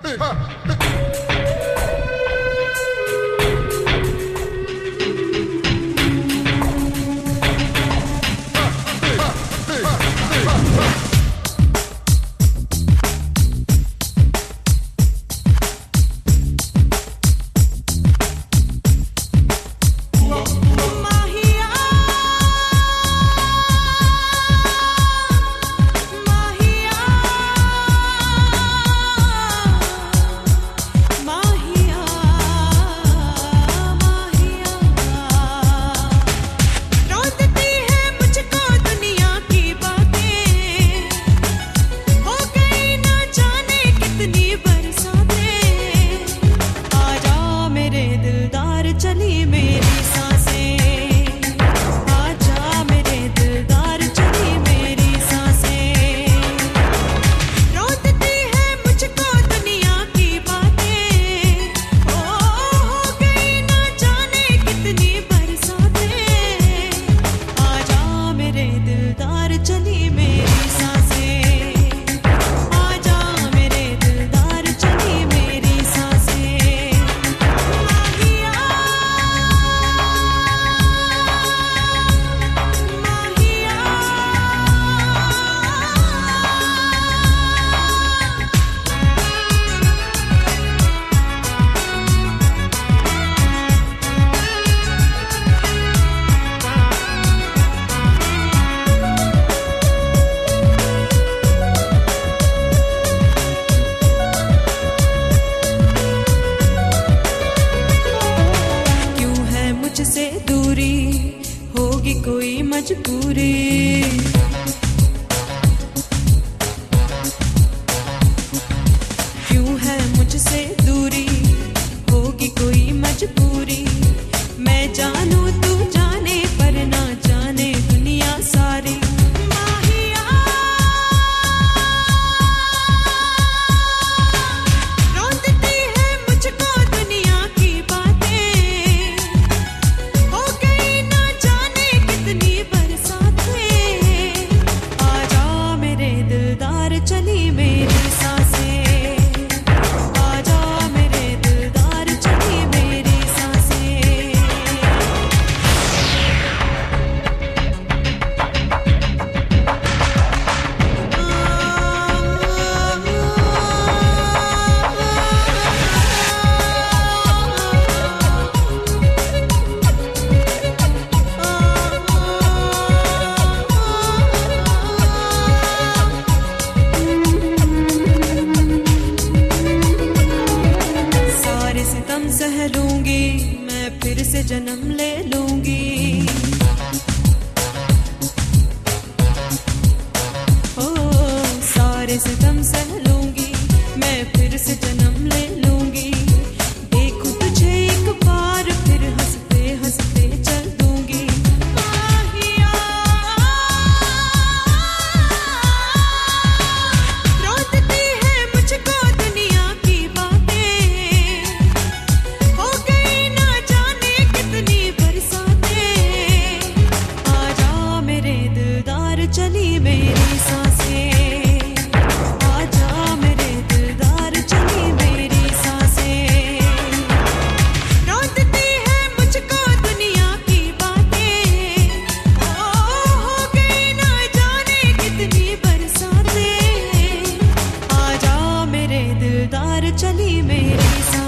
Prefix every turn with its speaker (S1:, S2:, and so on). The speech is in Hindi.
S1: कोई मजबूरी। क्यों है मुझसे दूरी, होगी कोई मजबूरी। मैं जानू तू जाने पर ना जाने दुनिया सारी। चली मेरी सांसें, आजा मेरे दिलदार, चली मेरी सांसें। सह लूंगी मैं, फिर से जन्म ले लूंगी। ओ सारे सितम सह लूंगी मैं, फिर से जन्म ले लूंगी। देखूं तुझे एक बार, फिर हंसते हंसते चल दूंगी। रोकती है मुझको दुनिया की बातें, चली मेरी सांसें, आजा मेरे दिलदार, चली मेरी सांसें। रोकती है मुझको दुनिया की बातें, हो गई ना जाने कितनी बरसातें। आजा मेरे दिलदार, चली मेरी सांसें।